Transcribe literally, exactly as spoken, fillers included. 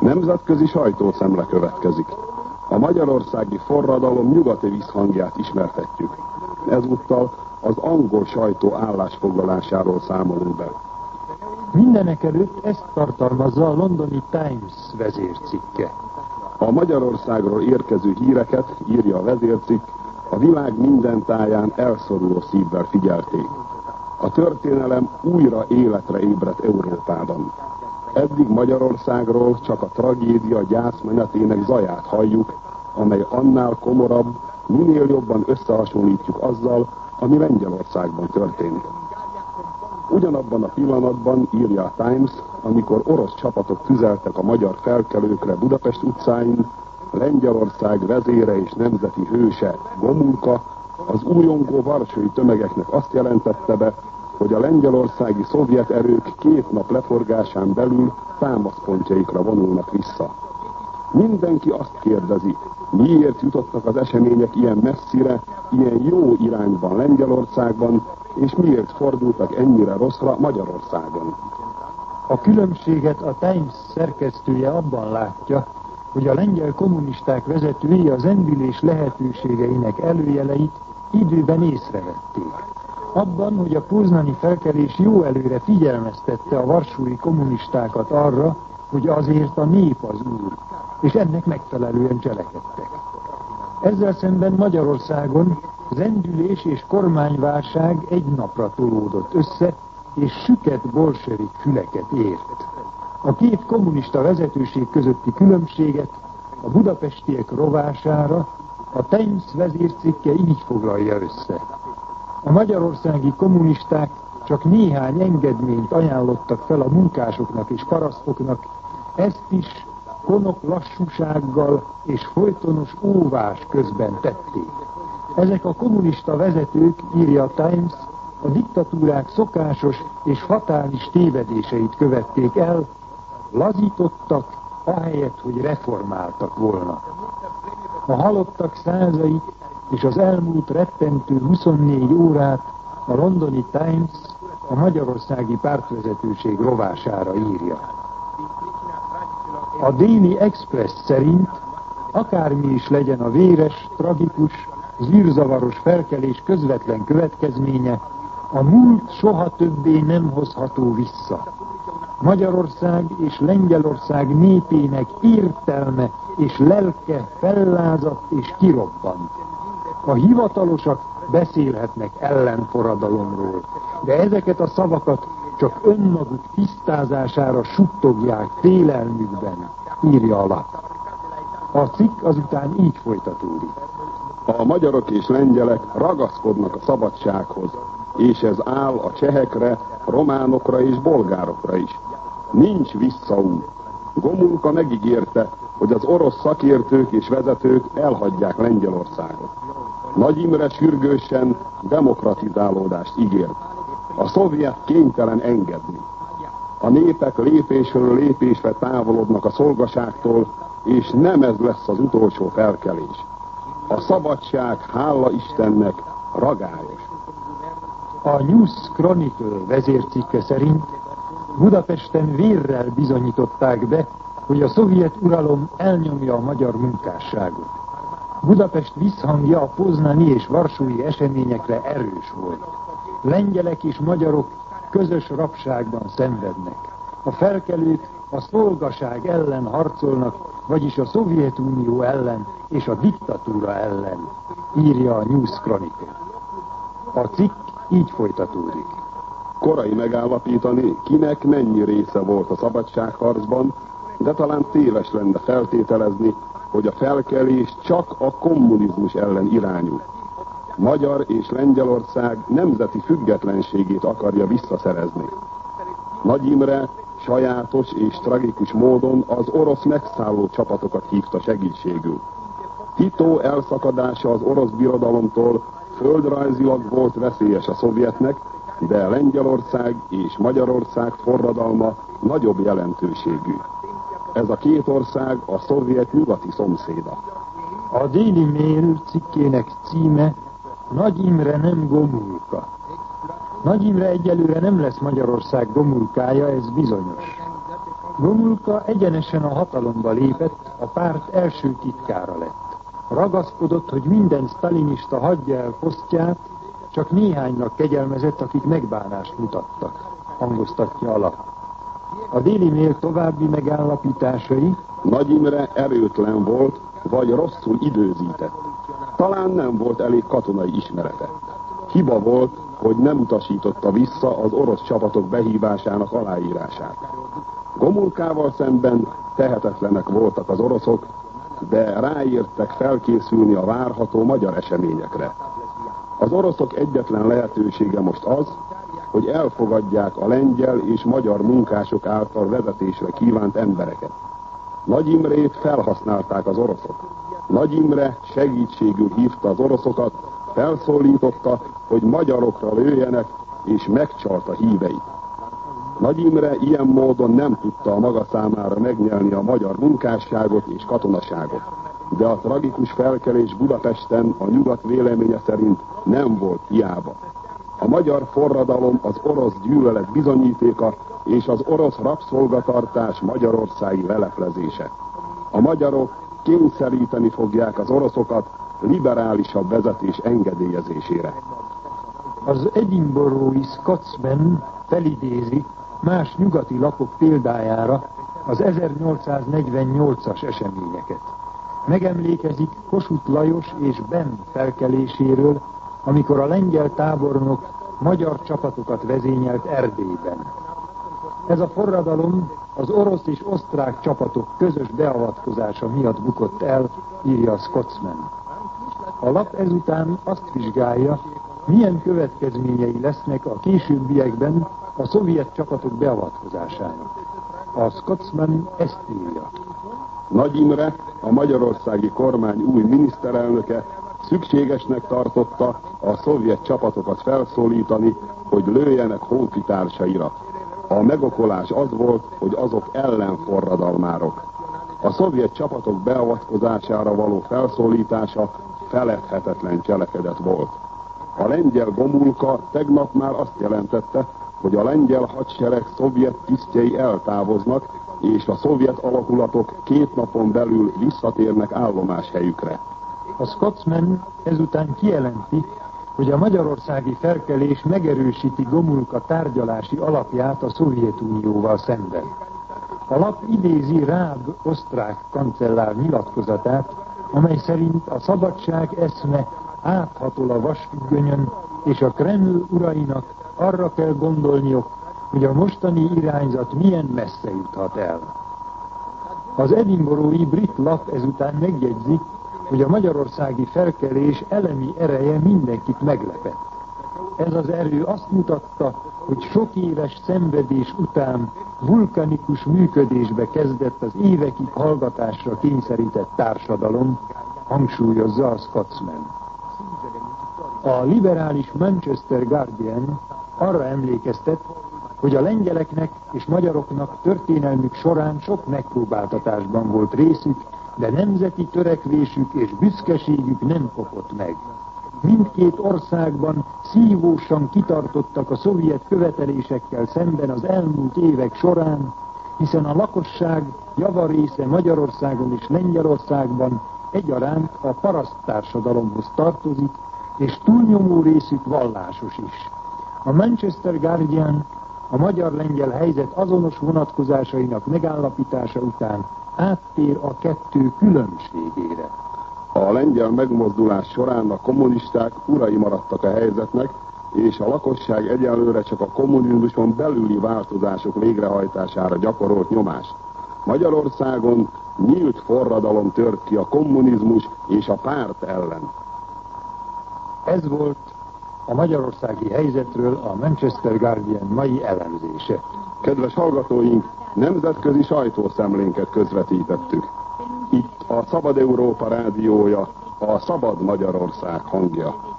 Nemzetközi sajtószemle következik. A magyarországi forradalom nyugati visszhangját ismertetjük. Ezúttal az angol sajtó állásfoglalásáról számolunk be. Mindenekelőtt ezt tartalmazza a londoni Times vezércikke. A Magyarországról érkező híreket, írja a vezércikk, a világ minden táján elszoruló szívvel figyelték. A történelem újra életre ébredt Európában. Eddig Magyarországról csak a tragédia gyászmenetének zaját halljuk, amely annál komorabb, minél jobban összehasonlítjuk azzal, ami Lengyelországban történik. Ugyanabban a pillanatban, írja a Times, amikor orosz csapatok tüzeltek a magyar felkelőkre Budapest utcáin, Lengyelország vezére és nemzeti hőse, Gomulka, az újongó varsói tömegeknek azt jelentette be, hogy a lengyelországi szovjet erők két nap leforgásán belül támaszpontjaikra vonulnak vissza. Mindenki azt kérdezi, miért jutottak az események ilyen messzire, ilyen jó irányban Lengyelországban, és miért fordultak ennyire rosszra Magyarországon. A különbséget a Times szerkesztője abban látja, hogy a lengyel kommunisták vezetői az endülés lehetőségeinek előjeleit időben észrevették. Abban, hogy a poznani felkelés jó előre figyelmeztette a varsói kommunistákat arra, hogy azért a nép az úr, és ennek megfelelően cselekedtek. Ezzel szemben Magyarországon az endülés és kormányválság egy napra tolódott össze, és süket bolsevik füleket ért. A két kommunista vezetőség közötti különbséget a budapestiek rovására a Times vezércikke így foglalja össze. A magyarországi kommunisták csak néhány engedményt ajánlottak fel a munkásoknak és parasztoknak, ezt is konok lassúsággal és folytonos óvás közben tették. Ezek a kommunista vezetők, írja a Times, a diktatúrák szokásos és fatális tévedéseit követték el, lazítottak, ahelyett, hogy reformáltak volna. A halottak százait és az elmúlt rettentő huszonnégy órát a londoni Times a magyarországi pártvezetőség rovására írja. A Daily Express szerint akármi is legyen a véres, tragikus, zűrzavaros felkelés közvetlen következménye, a múlt soha többé nem hozható vissza. Magyarország és Lengyelország népének értelme és lelke fellázadt és kirobbant. A hivatalosak beszélhetnek ellenforradalomról, de ezeket a szavakat csak önmaguk tisztázására suttogják félelmükben, írja a lap. A cikk azután így folytatódik. A magyarok és lengyelek ragaszkodnak a szabadsághoz, és ez áll a csehekre, románokra és bolgárokra is. Nincs visszaút. Gomulka megígérte, hogy az orosz szakértők és vezetők elhagyják Lengyelországot. Nagy Imre sürgősen demokratizálódást ígért. A szovjet kénytelen engedni. A népek lépésről lépésre távolodnak a szolgaságtól, és nem ez lesz az utolsó felkelés. A szabadság, hála Istennek, ragályos. A News Chronicle vezércikke szerint Budapesten vérrel bizonyították be, hogy a szovjet uralom elnyomja a magyar munkásságot. Budapest visszhangja a poznani és varsói eseményekre erős volt. Lengyelek és magyarok közös rabságban szenvednek. A felkelők a szolgaság ellen harcolnak, vagyis a Szovjetunió ellen és a diktatúra ellen, írja a News Chronicle. A cikk így folytatódik. Korai megállapítani, kinek mennyi része volt a szabadságharcban, de talán téves lenne feltételezni, hogy a felkelés csak a kommunizmus ellen irányul. Magyar és Lengyelország nemzeti függetlenségét akarja visszaszerezni. Nagy Imre sajátos és tragikus módon az orosz megszálló csapatokat hívta segítségül. Tito elszakadása az orosz birodalomtól földrajzilag volt veszélyes a szovjetnek, de Lengyelország és Magyarország forradalma nagyobb jelentőségű. Ez a két ország a szovjet nyugati szomszéda. A Daily Mail cikkének címe Nagy Imre nem Gomulka. Nagy Imre egyelőre nem lesz Magyarország Gomulkája, ez bizonyos. Gomulka egyenesen a hatalomba lépett, a párt első titkára lett. Ragaszkodott, hogy minden sztalinista hagyja el posztját, csak néhánynak kegyelmezett, akik megbánást mutattak, hangoztatja a lap. A Déli Mail további megállapításai: Nagy Imre erőtlen volt, vagy rosszul időzített. Talán nem volt elég katonai ismerete. Hiba volt, hogy nem utasította vissza az orosz csapatok behívásának aláírását. Gomulkával szemben tehetetlenek voltak az oroszok, de ráértek felkészülni a várható magyar eseményekre. Az oroszok egyetlen lehetősége most az, hogy elfogadják a lengyel és magyar munkások által vezetésre kívánt embereket. Nagy Imrét felhasználták az oroszok. Nagy Imre segítségül hívta az oroszokat, felszólította, hogy magyarokra lőjenek, és megcsalta híveit. Nagy Imre ilyen módon nem tudta a maga számára megnyelni a magyar munkásságot és katonaságot. De a tragikus felkelés Budapesten a nyugat véleménye szerint nem volt hiába. A magyar forradalom az orosz gyűlölet bizonyítéka és az orosz rabszolgatartás magyarországi leleplezése. A magyarok kényszeríteni fogják az oroszokat liberálisabb vezetés engedélyezésére. Az Edinburgh-i Scotsman felidézi más nyugati lapok példájára az ezernyolcszáznegyvennyolcas eseményeket. Megemlékezik Kossuth Lajos és Benn felkeléséről, amikor a lengyel tábornok magyar csapatokat vezényelt Erdélyben. Ez a forradalom az orosz és osztrák csapatok közös beavatkozása miatt bukott el, írja a Scotsman. A lap ezután azt vizsgálja, milyen következményei lesznek a későbbiekben a szovjet csapatok beavatkozásának. A Scotsman ezt írja. Nagy Imre, a magyarországi kormány új miniszterelnöke szükségesnek tartotta a szovjet csapatokat felszólítani, hogy lőjenek honfitársaira. A megokolás az volt, hogy azok ellenforradalmárok. A szovjet csapatok beavatkozására való felszólítása feledhetetlen cselekedet volt. A lengyel Gomulka tegnap már azt jelentette, hogy a lengyel hadsereg szovjet tisztjei eltávoznak, és a szovjet alakulatok két napon belül visszatérnek állomáshelyükre. A Scotsman ezután kijelenti, hogy a magyarországi felkelés megerősíti Gomulka tárgyalási alapját a Szovjetunióval szemben. A lap idézi Raab osztrák kancellár nyilatkozatát, amely szerint a szabadság eszme áthatol a vasfüggönyön, és a Kreml urainak arra kell gondolniuk, hogy a mostani irányzat milyen messze juthat el. Az edinburghi brit lap ezután megjegyzi, hogy a magyarországi felkelés elemi ereje mindenkit meglepett. Ez az erő azt mutatta, hogy sok éves szenvedés után vulkanikus működésbe kezdett az évekig hallgatásra kényszerített társadalom, hangsúlyozza a Scotsman. A liberális Manchester Guardian arra emlékeztet, hogy a lengyeleknek és magyaroknak történelmük során sok megpróbáltatásban volt részük, de nemzeti törekvésük és büszkeségük nem kopott meg. Mindkét országban szívósan kitartottak a szovjet követelésekkel szemben az elmúlt évek során, hiszen a lakosság javarésze Magyarországon és Lengyelországban egyaránt a paraszttársadalomhoz tartozik, és túlnyomó részük vallásos is. A Manchester Guardian a magyar-lengyel helyzet azonos vonatkozásainak megállapítása után áttér a kettő különbségére. A lengyel megmozdulás során a kommunisták urai maradtak a helyzetnek, és a lakosság egyelőre csak a kommunizmuson belüli változások végrehajtására gyakorolt nyomást. Magyarországon nyílt forradalom tört ki a kommunizmus és a párt ellen. Ez volt a magyarországi helyzetről a Manchester Guardian mai elemzése. Kedves hallgatóink, nemzetközi sajtószemlénket közvetítettük. Itt a Szabad Európa rádiója, a Szabad Magyarország hangja.